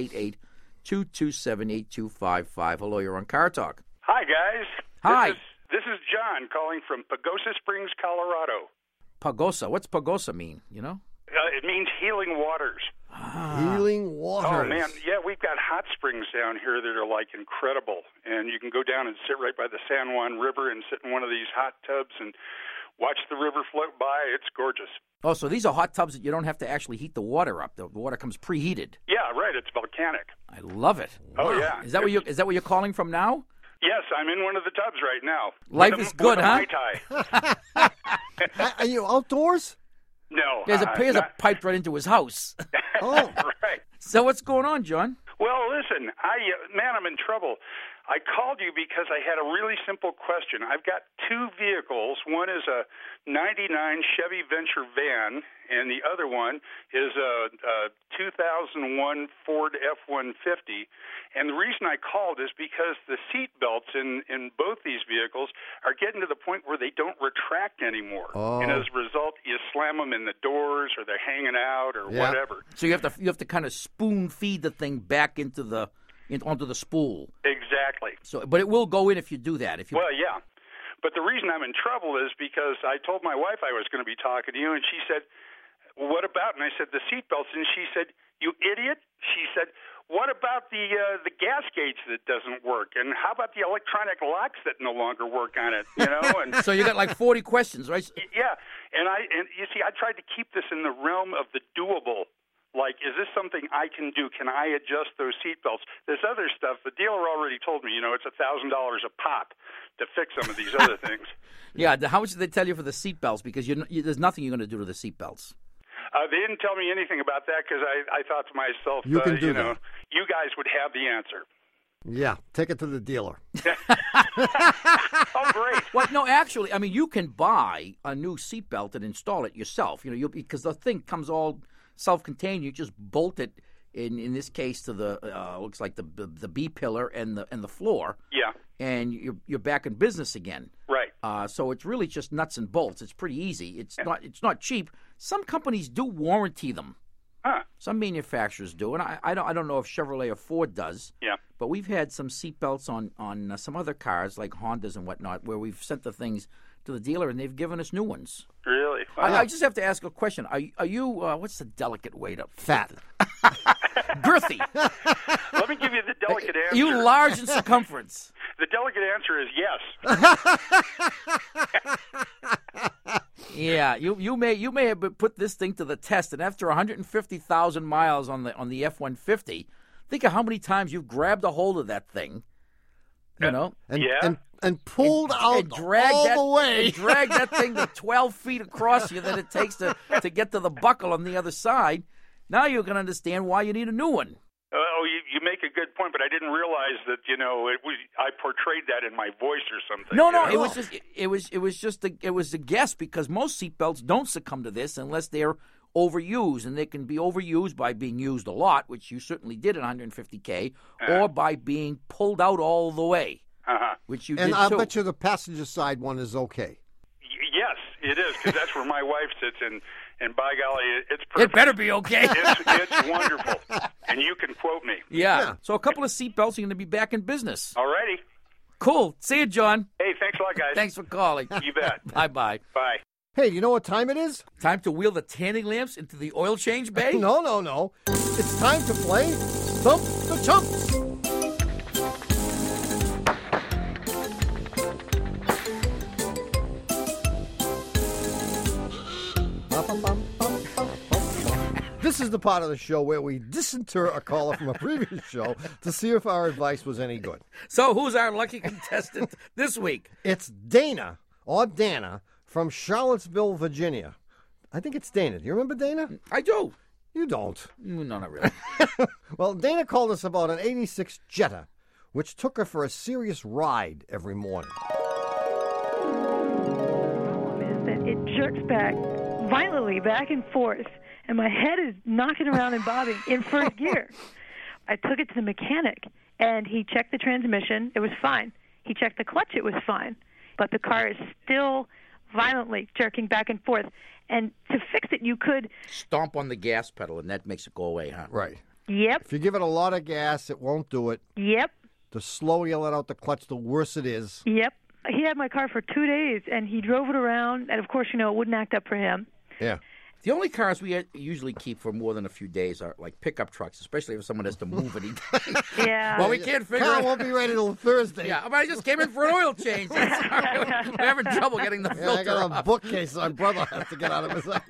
888-227-8255. Hello, you're on Car Talk. Hi, guys. Hi. This is John calling from Pagosa Springs, Colorado. Pagosa. What's Pagosa mean, It means healing waters. Healing waters. Oh, man. Yeah, we've got hot springs down here that are, incredible. And you can go down and sit right by the San Juan River and sit in one of these hot tubs and watch the river float by. It's gorgeous. Oh, so these are hot tubs that you don't have to actually heat the water up. The water comes preheated. Yeah, right. It's volcanic. I love it. Oh, yeah. Is that what you're calling from now? Yes, I'm in one of the tubs right now. Life is good, with a huh? Mai Tai. Are you outdoors? No. There's a pipe right into his house. Oh. Right. So what's going on, John? Well, listen, I'm in trouble. I called you because I had a really simple question. I've got two vehicles. One is a 99 Chevy Venture van, and the other one is a 2001 Ford F-150. And the reason I called is because the seat belts in both these vehicles are getting to the point where they don't retract anymore. Oh. And as a result, you slam them in the doors or they're hanging out or Yeah. whatever. So you have to kind of spoon feed the thing back onto the spool. Exactly. So, but it will go in if you do that. Well, yeah. But the reason I'm in trouble is because I told my wife I was going to be talking to you, and she said, "What about?" And I said, "The seatbelts." And she said, "You idiot." She said, "What about the gas gauge that doesn't work? And how about the electronic locks that no longer work on it?" And So you got like 40 questions, right? yeah. And you see, I tried to keep this in the realm of the doable. Like, is this something I can do? Can I adjust those seatbelts? This other stuff, the dealer already told me, it's $1,000 a pop to fix some of these other things. Yeah. How much did they tell you for the seatbelts? Because there's nothing you're going to do to the seatbelts. They didn't tell me anything about that because I thought to myself, You can do that. you guys would have the answer. Yeah, take it to the dealer. Oh, great. Well, no, actually, I mean, you can buy a new seatbelt and install it yourself. Because the thing comes all self-contained. You just bolt it. In this case, to the looks like the B pillar and the floor. Yeah. And you're back in business again. Right. So it's really just nuts and bolts. It's pretty easy. It's not cheap. Some companies do warranty them. Huh. Some manufacturers do, and I don't know if Chevrolet or Ford does. Yeah. But we've had some seatbelts on some other cars like Hondas and whatnot, where we've sent the things to the dealer and they've given us new ones. Really? I just have to ask a question. Are you what's the delicate way to Fat. girthy? Let me give you the delicate answer. You large in circumference. The delicate answer is yes. Yeah, you may have put this thing to the test, and after 150,000 miles on the F-150, think of how many times you've grabbed a hold of that thing, And Yeah. and pulled out and dragged all that, the way. and dragged that thing the 12 feet across you that it takes to get to the buckle on the other side. Now you can understand why you need a new one. Oh, you make a good point, but I didn't realize that I portrayed that in my voice or something. No, you know? it was a guess, because most seatbelts don't succumb to this unless they're overused, and they can be overused by being used a lot, which you certainly did at 150K, or by being pulled out all the way, which you And did I too. bet you the passenger side one is okay. Yes, it is, because that's where my wife sits, and by golly, it's perfect. It better be okay. It's wonderful, and you can quote me. Yeah. So a couple of seatbelts are going to be back in business. Alrighty. Cool. See you, John. Hey, thanks a lot, guys. Thanks for calling. You bet. Bye-bye. Bye. Hey, you know what time it is? Time to wheel the tanning lamps into the oil change bay? No. It's time to play Stump the Chumps. This is the part of the show where we disinter a caller from a previous show to see if our advice was any good. So who's our lucky contestant this week? It's Dana, or Dana, from Charlottesville, Virginia. I think it's Dana. Do you remember Dana? I do. You don't. No, not really. Well, Dana called us about an 86 Jetta, which took her for a serious ride every morning. Is that it jerks back violently back and forth, and my head is knocking around and bobbing in first gear. I took it to the mechanic, and he checked the transmission. It was fine. He checked the clutch. It was fine. But the car is still violently jerking back and forth. And to fix it, you could... Stomp on the gas pedal, and that makes it go away, huh? Right. Yep. If you give it a lot of gas, it won't do it. Yep. The slower you let out the clutch, the worse it is. Yep. He had my car for 2 days, and he drove it around. And, of course, it wouldn't act up for him. Yeah. The only cars we usually keep for more than a few days are like pickup trucks, especially if someone has to move anything. Yeah. Well, we can't figure Car it won't be ready till Thursday. Yeah, but I just came in for an oil change. We're having trouble getting the Yeah, filter I got a off. bookcase my brother has to get out of his house.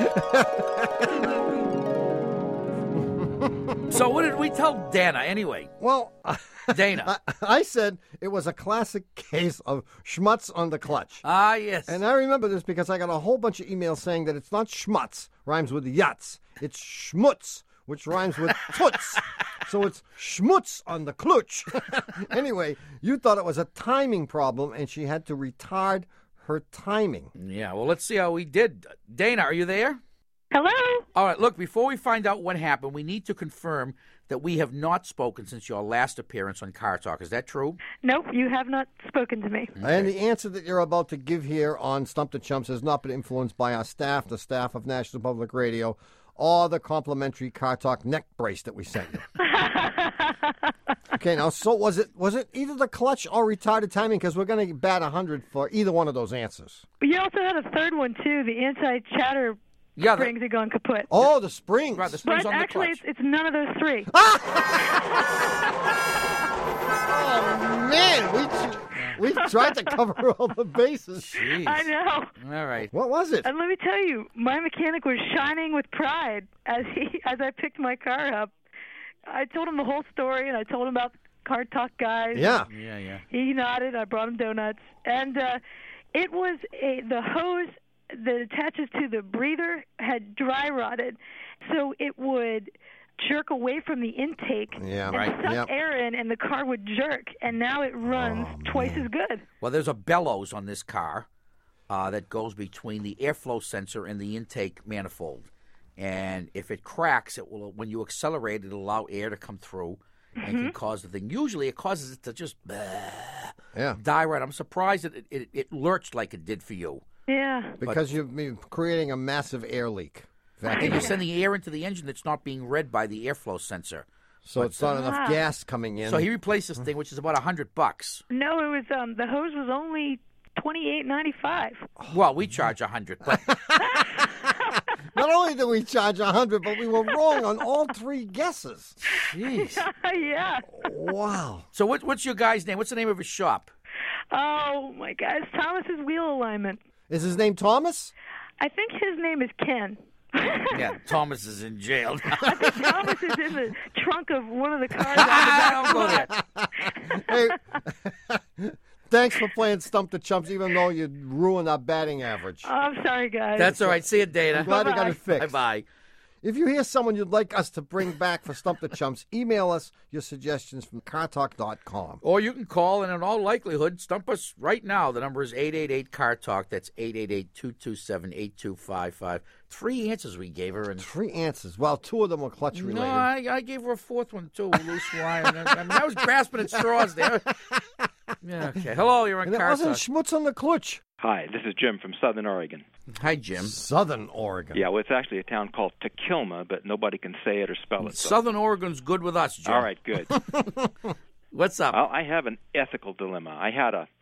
So what did we tell Dana anyway? Well, Dana. I said it was a classic case of schmutz on the clutch. Ah, yes. And I remember this because I got a whole bunch of emails saying that it's not schmutz, rhymes with yachts. It's schmutz, which rhymes with toots. So it's schmutz on the clutch. Anyway, you thought it was a timing problem, and she had to retard her timing. Yeah, well, let's see how we did. Dana, are you there? Hello? All right, look, before we find out what happened, we need to confirm that we have not spoken since your last appearance on Car Talk. Is that true? Nope, you have not spoken to me. And the answer that you're about to give here on Stump the Chumps has not been influenced by our staff, the staff of National Public Radio, or the complimentary Car Talk neck brace that we sent you. Okay, now, so was it either the clutch or retarded timing? Because we're going to bat 100 for either one of those answers. You also had a third one, too. The anti-chatter springs had gone kaput. Oh, the springs. Right, the springs But on the actually, clutch. it's none of those three. Oh, man, we tried to cover all the bases. Jeez. I know. All right. What was it? And let me tell you, my mechanic was shining with pride as I picked my car up. I told him the whole story, and I told him about Car Talk guys. Yeah. Yeah. He nodded. I brought him donuts. And it was the hose that attaches to the breather had dry rotted. So it would jerk away from the intake Yeah, and right. suck Yep. air in, and the car would jerk, and now it runs twice as good. Well, there's a bellows on this car that goes between the airflow sensor and the intake manifold. And if it cracks, it will. When you accelerate, it'll allow air to come through and can cause the thing. Usually, it causes it to just die right. I'm surprised that it lurched like it did for you. Yeah. Because you're creating a massive air leak. And you're sending air into the engine that's not being read by the airflow sensor. So it's not enough gas coming in. So he replaced this thing, which is about $100. No, it was the hose was only $28.95. Well, we charge $100, but Not only did we charge $100, but we were wrong on all three guesses. jeez. Yeah. Wow. So what's your guy's name? What's the name of his shop? Oh my God, it's Thomas's wheel alignment. Is his name Thomas? I think his name is Ken. Yeah, Thomas is in jail. I think Thomas is in the trunk of one of the cars out the back. Don't go there. Hey, thanks for playing Stump the Chumps, even though you ruined our batting average. Oh, I'm sorry, guys. That's all right. See you, Dana. I'm glad we got it fixed. Bye-bye. If you hear someone you'd like us to bring back for Stump the Chumps, email us your suggestions from cartalk.com. Or you can call, and in all likelihood, stump us right now. The number is 888-CAR-TALK. That's 888-227-8255. 3 answers we gave her. And 3 answers. Well, 2 of them were clutch related. no, I gave her a 4th one, too, loose wire. I mean, I was grasping at straws there. Yeah, okay. Hello, you're on And it Car wasn't Talk. schmutz on the clutch. Hi, this is Jim from Southern Oregon. Hi, Jim. Southern Oregon. Yeah, well, it's actually a town called Takilma, but nobody can say it or spell it. So. Southern Oregon's good with us, Jim. All right, good. What's up? Well, I have an ethical dilemma. I had a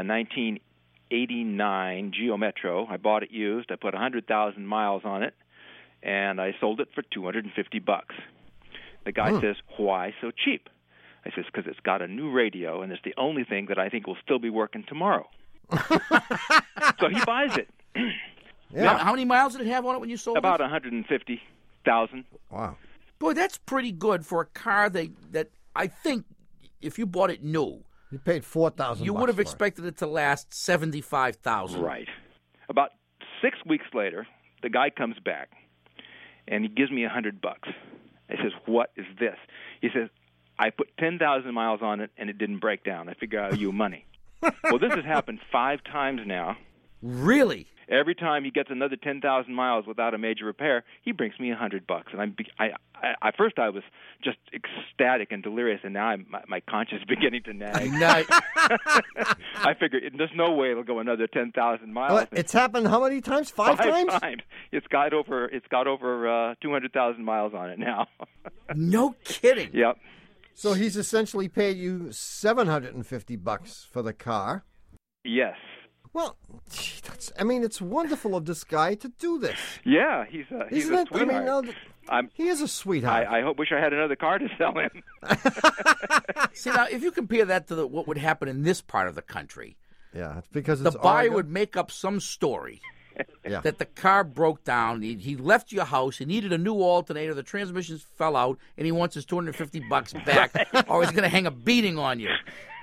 1989 Geo Metro. I bought it used. I put 100,000 miles on it, and I sold it for $250. The guy says, "Why so cheap?" I says, "Because it's got a new radio, and it's the only thing that I think will still be working tomorrow." So he buys it. Yeah. How many miles did it have on it when you sold About it? 150,000. Wow. Boy, that's pretty good for a car that I think if you bought it new, You paid $4,000. you would have for it. expected it to last 75,000. Right. About 6 weeks later, the guy comes back, and he gives me $100. I says, "What is this?" He says, "I put 10,000 miles on it, and it didn't break down. I figure I owe you money." Well, this has happened 5 times now. Really? Every time he gets another 10,000 miles without a major repair, he brings me $100. And at first I was just ecstatic and delirious, and now my conscience is beginning to nag. I figure there's no way it'll go another 10,000 miles. Well, it's happened how many times? 5 times? 5 times. It's got over 200,000 miles on it now. No kidding. Yep. So he's essentially paid you $750 for the car. Yes. Well, gee, it's wonderful of this guy to do this. Yeah, he's a Isn't it? sweetheart. He is a sweetheart. I wish I had another car to sell him. See, now, if you compare that to what would happen in this part of the country, yeah, it's because the it's buyer Oregon. would make up some story Yeah. that the car broke down. He left your house. He needed a new alternator. The transmissions fell out, and he wants his $250 back, or he's going to hang a beating on you.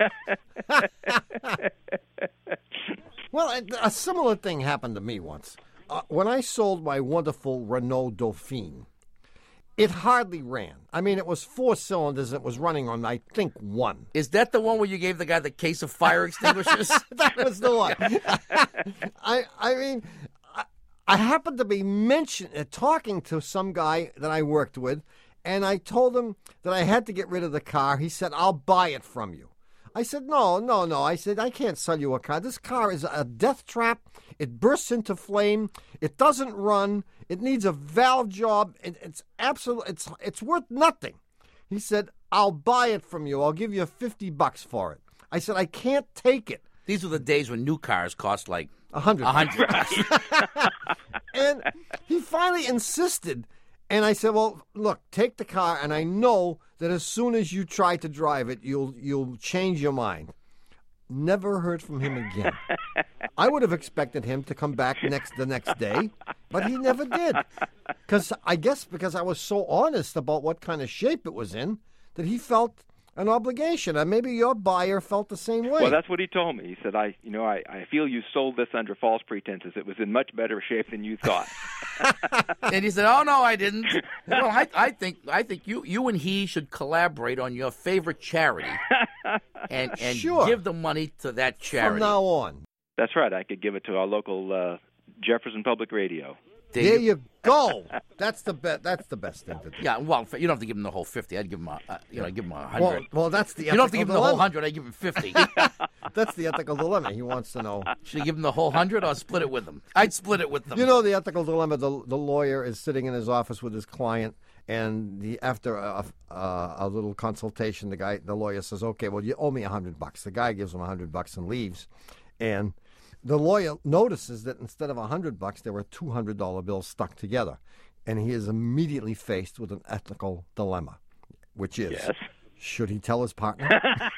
Well, a similar thing happened to me once. When I sold my wonderful Renault Dauphine, it hardly ran. I mean, it was 4 cylinders. It was running on, I think, 1. Is that the one where you gave the guy the case of fire extinguishers? That was the one. I happened to be talking to some guy that I worked with, and I told him that I had to get rid of the car. He said, "I'll buy it from you." I said, no. I said, "I can't sell you a car. This car is a death trap. It bursts into flame. It doesn't run. It needs a valve job. It's worth nothing." He said, "I'll buy it from you. I'll give you $50 for it." I said, "I can't take it." These were the days when new cars cost like $100. And he finally insisted. And I said, "Well, look, take the car, and I know that as soon as you try to drive it, you'll change your mind." Never heard from him again. I would have expected him to come back the next day, but he never did. Because I was so honest about what kind of shape it was in that he felt an obligation, and maybe your buyer felt the same way. Well, that's what he told me. He said, I feel you sold this under false pretenses. It was in much better shape than you thought. And he said, "Oh no, I didn't." Well, I think you and he should collaborate on your favorite charity, and Sure. give the money to that charity From now on. That's right. I could give it to our local Jefferson Public Radio. There you go. That's the best thing to do. Yeah, well, you don't have to give him the whole 50. I'd give him give him 100. Well, that's the you don't have to give him the whole dilemma. 100. I'd give him 50. That's the ethical dilemma. He wants to know. Should I give him the whole 100 or split it with them? I'd split it with them. You know the ethical dilemma. The lawyer is sitting in his office with his client, and after a little consultation, the lawyer says, "Okay, well, you owe me $100." The guy gives him $100 and leaves, and the lawyer notices that instead of $100, there were $200 bills stuck together, and he is immediately faced with an ethical dilemma, which is, Yes. should he tell his partner?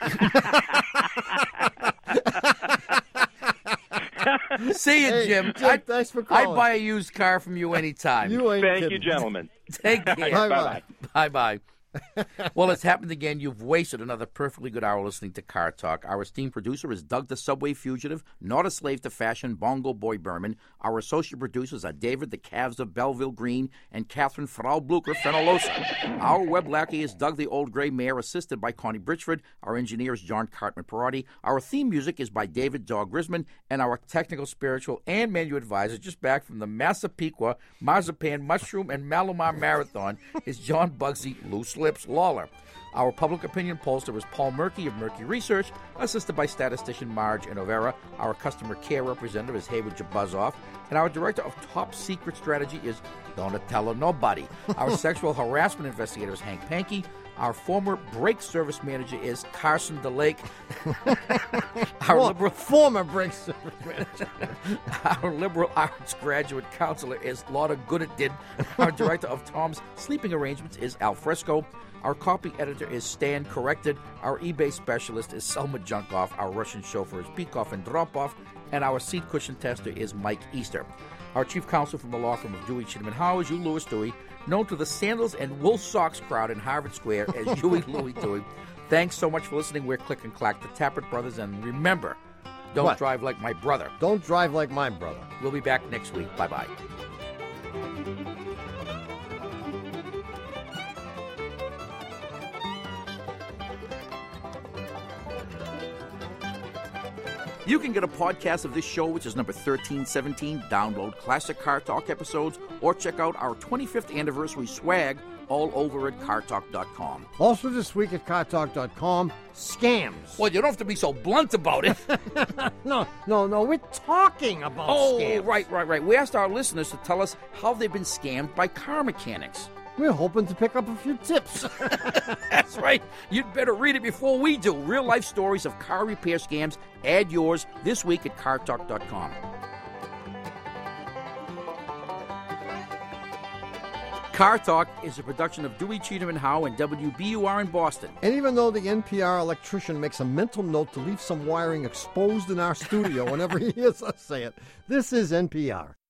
See you, Hey, Jim. Jim, thanks for calling. I'd buy a used car from you anytime. You ain't Thank you, kidding. gentlemen. Take care. Bye-bye. Bye-bye. Well, it's happened again. You've wasted another perfectly good hour listening to Car Talk. Our esteemed producer is Doug the Subway Fugitive, not a slave to fashion, Bongo Boy Berman. Our associate producers are David the Calves of Belleville Green and Catherine Frau Blucher Fenolosa. Our web lackey is Doug the Old Gray Mare, assisted by Connie Britchford. Our engineer is John Cartman Perotti. Our theme music is by David Dog Grisman. And our technical, spiritual, and menu advisor, just back from the Massapequa, Marzipan, Mushroom, and Malamar Marathon, is John Bugsy Loose Lips Lawler. Our public opinion pollster is Paul Murky of Murky Research, assisted by statistician Marge Inovera. Our customer care representative is Haywood Jabuzoff. And our director of top secret strategy is Donatello Nobody. Our sexual harassment investigator is Hank Pankey. Our former brake service manager is Carson DeLake. Former brake service manager. Our liberal arts graduate counselor is Lotta Gooditdid. Our director of Tom's sleeping arrangements is Al Fresco. Our copy editor is Stan Corrected. Our eBay specialist is Selma Junkoff. Our Russian chauffeur is Peikoff and Dropoff. And our seat cushion tester is Mike Easter. Our chief counsel from the law firm of Dewey, Cheatham & Howe is Hugh Louis Dewey, known to the sandals and wool socks crowd in Harvard Square as Huey Louie Dewey. Thanks so much for listening. We're Click and Clack, the Tappert Brothers. And remember, don't drive like my brother. Don't drive like my brother. We'll be back next week. Bye-bye. You can get a podcast of this show, which is number 1317, download classic Car Talk episodes, or check out our 25th anniversary swag all over at cartalk.com. Also this week at cartalk.com, scams. Well, you don't have to be so blunt about it. No, we're talking about scams. Right. We asked our listeners to tell us how they've been scammed by car mechanics. We're hoping to pick up a few tips. That's right. You'd better read it before we do. Real-life stories of car repair scams. Add yours this week at cartalk.com. Car Talk is a production of Dewey, Cheatham & Howe and WBUR in Boston. And even though the NPR electrician makes a mental note to leave some wiring exposed in our studio whenever he hears us say it, this is NPR.